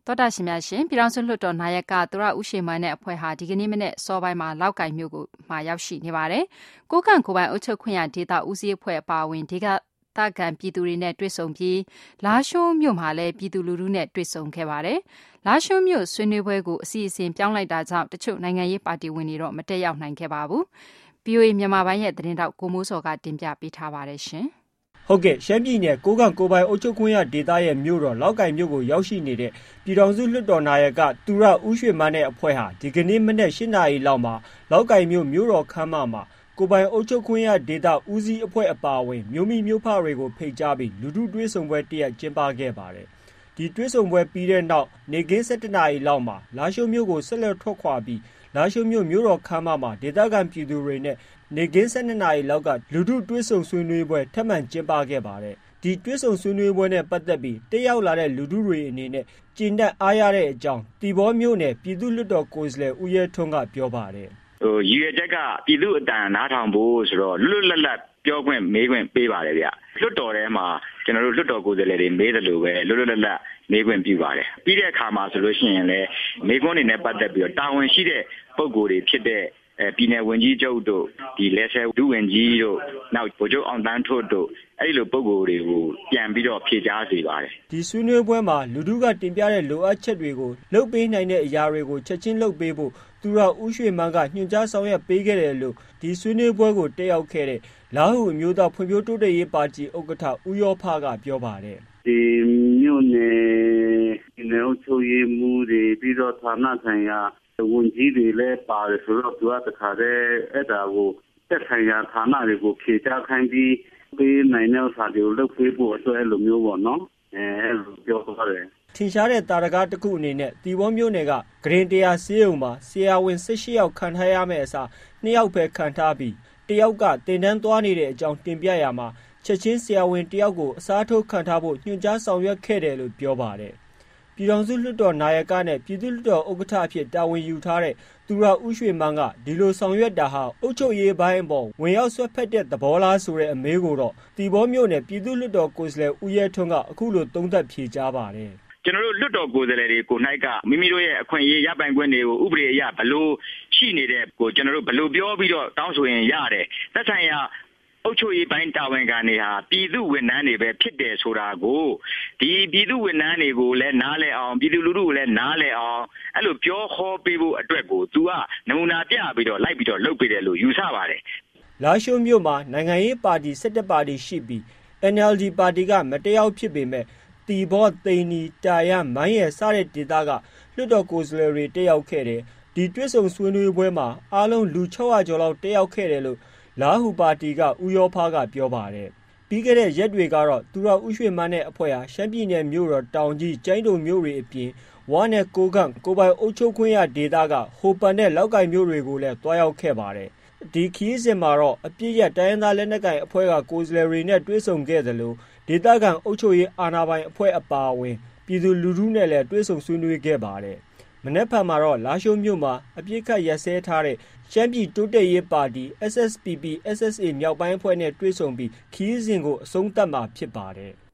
တောတာရှင်များရှင်ပြည်ထောင်စုလွှတ်တော်နာယကသူရဦးရှိမန်းနဲ့အဖွဲ့ဟာဒီကနေ့မနေ့စောပိုင်းမှာလောက်ကိုင်မြို့ကိုမှာရောက်ရှိနေပါတယ်။ကိုကန့်ကိုပိုင်အုပ်ချုပ်ခွင့်ရဒေသဦးစီးအဖွဲ့အပါအဝင်ဒီကတကန်ပြည်သူတွေနဲ့တွေ့ဆုံပြီးလာရှိုးမြို့မှာလည်းပြည်သူလူထုနဲ့တွေ့ဆုံခဲ့ပါတယ်။လာရှိုးမြို့ဆွေးနွေးပွဲကိုအစီအစဉ်ပြောင်းလိုက်တာကြောင့်တချို့နိုင်ငံရေးပါတီဝင်တွေတော့မတက်ရောက်နိုင်ခဲ့ပါဘူး။ VOA မြန်မာပိုင်းရဲ့သတင်းတောက်ကိုမိုးစောကတင်ပြပေးထားပါတယ်ရှင်။ဟုတ်ကဲ့ရှမ်းပြည်နယ်ကိုကန့်ကိုပိုင်အုပ်ချုပ်ခွင့်ရဒေသရဲ့မြို့တော်လောက်ကိုင်မြို့ကိုရောက်ရှိနေတဲ့ပြည်ထောင်စုလွှတ်တော်နာယကသူရဦးရွှေမန်းနဲ့အဖွဲ့ဟာဒီကနေ့မနေ့၈နာရီလောက်မှာလောက်ကိုင်မြို့မြို့တော်ခမ်းမမှာကိုပိုင်အုပ်ချုပ်ခွင့်ရဒေသဦးစီးအဖွဲ့အပါအဝင်မြို့မိမြို့ဖတွေကိုဖိတ်ကြားပြီးလူထုတွဲဆုံပွဲတရက်ကျင်းပခဲ့ပါတယ်။ဒီတွဲဆုံပွဲပြီးတဲ့နောက်နေကင်း၁၇နာရီလောက်မှာလာရှိုးမြို့ကိုဆက်လက်ထွက်ခွာပြီးလာရှိုးမြို့မြို့တော်ခမ်းမမှာဒေသခံပြည်သူတွေနဲ့နေကင်း12နာရီလောက်ကလူထုတွဲဆုံဆွေးနွေးပွဲထပ်မံကျင်းပခဲ့ပါတယ်။ဒီတွဲဆုံဆွေးနွေးပွဲနဲ့ပတ်သက်ပြီးတက်ရောက်လာတဲ့လူထုတွေအနေနဲ့ကျေနပ်အားရတဲ့အကြောင်းတီဘောမြို့နယ်ပြည်သူ့လွှတ်တော်ကိုယ်စားလှယ်ဦးရဲထွန်းကပြောပါတယ်။ရည်ရွယ်ချက်ကပြည်သူ့အတန်နားထောင်ဖို့ဆိုတော့လွတ်လပ်လပ်ပြောခွင့်မေးခွင့်ပေးပါတယ်ဗျ။လွှတ်တော်ထဲမှာကျွန်တော်တို့လွှတ်တော်ကိုယ်စားလှယ်တွေမေးတယ်လို့ပဲလွတ်လပ်လပ်မေးခွင့်ပြုပါတယ်။ပြီးတဲ့အခါမှာဆိုလို့ရှိရင်လည်းမေးခွန်းတွေနဲ့ပတ်သက်ပြီးတော့တာဝန်ရှိတဲ့ပုဂ္ဂိုလ်တွေဖြစ်တဲ့ပြည်နယ်ဝန်ကြီးချုပ်တို့ဒီလဲဆဲဒုဝန်ကြီးတို့နောက်ဗိုလ်ချုပ်အောင်တန်းထွတ်တို့အဲ့လိုပုဂ္ဂိုလ်တွေကိုပြန်ပြီးတော့ဖြေကြားစေပါတယ်ဒီဆွေးနွေးပွဲမှာလူထုကတင်ပြတဲ့လိုအပ်ချက်တွေကိုလှုပ်ပေးနိုင်တဲ့အရာတွေကိုချက်ချင်းလှုပ်ပေးဖို့သူရဦးရွှေမန်းကညွှန်ကြားဆောင်ရွက်ပေးခဲ့တယ်လို့ဒီဆွေးနွေးပွဲကိုတက်ရောက်ခဲ့တဲ့လာဟုအမျိုးသားဖွံ့ဖြိုးတိုးတက်ရေးပါတီဥက္ကဋ္ဌဦးရောဖကပြောပါတယ်ဒီမြို့နယ်အုပ်ချုပ်ရေးမှူးတွေပြီးတော့ဌာနဆိုင်ရာဝန်ကြီးတွေလည်းပါတယ်ဆိုတော့သူကတခါတည်းအဲ့ဒါကိုတက်ဆိုင်ရာဌာနတွေကိုဖြေကြားခိုင်းပြီးပေးနိုင်တဲ့ဥစ္စာတွေကိုလုပ်ပေးဖို့အတွက်လိုမျိုးပေါ့နော်အဲ့လိုပြောပါတယ်ထင်ရှားတဲ့တာရကားတစ်ခုအနေနဲ့တီဘောမြို့နယ်ကဂရင်တရားဆေးရုံမှာဆရာဝန်18ယောက်ခံထားရမယ့်အစား2ယောက်ပဲခံထားပြီးတယောက်ကတင်တန်းသွားနေတဲ့အကြောင်းတင်ပြရမှာချက်ချင်းဆရာဝန်တယောက်ကိုအစားထိုးခံထားဖို့ညွှန်ကြားဆောင်ရွက်ခဲ့တယ်လို့ပြောပါတယ်ပြည်ထောင်စုလွှတ်တော်နာယကနဲ့ပြည်သူ့လွှတ်တော်ဥက္ကဋ္ဌအဖြစ်တာဝန်ယူထားတဲ့သူရဦးရွှေမန်းကဒီလိုဆောင်ရွက်တာဟာအုပ်ချုပ်ရေးပိုင်းအပေါ်ဝင်ရောက်ဆွတ်ဖက်တဲ့သဘောလားဆိုတဲ့အမေးကိုတော့တီဘောမြို့နယ်ပြည်သူ့လွှတ်တော်ကိုယ်စားလှယ်ဦးရဲထွန်းကအခုလိုသုံးသပ်ဖြေကြားပါတယ်ကျွန်တော်တို့လွှတ်တော်ကိုယ်စားလှယ်တွေကို၌ကမိမိတို့ရဲ့အခွင့်အရေးရပိုင်ခွင့်တွေကိုဥပဒေအရဘလို့ရှိနေတဲ့ကိုကျွန်တော်တို့ဘလို့ပြောပြီးတော့တောင်းဆိုရင်ရတယ်သက်ဆိုင်ရာအုပ်ချုပ်ရေးပိုင်းတာဝန်ခံတွေဟာပြည်သူဝန်ထမ်းတွေပဲဖြစ်တယ်ဆိုတာကိုဒီပြည်သူဝန်ထမ်းတွေကိုလည်းနားလည်အောင်ပြည်သူလူထုကိုလည်းနားလည်အောင်အဲ့လိုပြောဟောပေးဖို့အတွက်ကို तू ကနမူနာပြပြီးတော့လိုက်ပြီးတော့လုပ်ပေးတယ်လို့ယူဆပါတယ်လာရှိုးမြို့မှာနိုင်ငံရေးပါတီ17ပါတီရှိပြီး NLD ပါတီကမတယောက်ဖြစ်ပေမဲ့တီဘောသိန်းနီတာရမိုင်းရစတဲ့ဒေသကလွှတ်တော်ကိုယ်စားလှယ်တွေတက်ရောက်ခဲ့တယ်ဒီတွဲဆုံဆွေးနွေးပွဲမှာအားလုံးလူ600ကျော်လောက်တက်ရောက်ခဲ့တယ်လို့လာဟုပါတီကဦးရောဖားကပြောပါတယ်ပြီးခဲ့တဲ့ရက်တွေကတော့သူရဦးရွှေမန်းနဲ့အဖွဲ့ဟာရှမ်းပြည်နယ်မြို့တော်တောင်ကြီးကျိုင်းတုံမြို့တွေအပြင်ဝါနဲ့ကိုကန့်ကိုပိုင်အုပ်ချုပ်ခွင့်ရဒေသကဟိုပန်နဲ့လောက်ကိုင်မြို့တွေကိုလည်းတွားရောက်ခဲ့ပါတယ်ဒီခီးစဉ်မှာတော့အပြည့်ရတိုင်းရင်းသားလက်နက်ကိုင်အဖွဲ့ကကိုယ်စားလှယ်တွေနဲ့တွေ့ဆုံခဲ့သလိုဒေသခံအုပ်ချုပ်ရေးအာဏာပိုင်အဖွဲ့အပါအဝင်ပြည်သူလူထုနဲ့လည်းတွေ့ဆုံဆွေးနွေးခဲ့ပါတယ်မနေ့ဖက်မှာတော့လာရှိုးမြို့မှာအပြစ်ခတ်ရက်စဲထားတဲ့ရှမ်းပြည်တိုးတက်ရေးပါတီ SSPP SSA မြောက်ပိုင်းအဖွဲ့နဲ့တွေ့ဆုံပြီးခီးစဉ်ကိုအဆုံးသတ်မှာဖြစ်ပါတယ်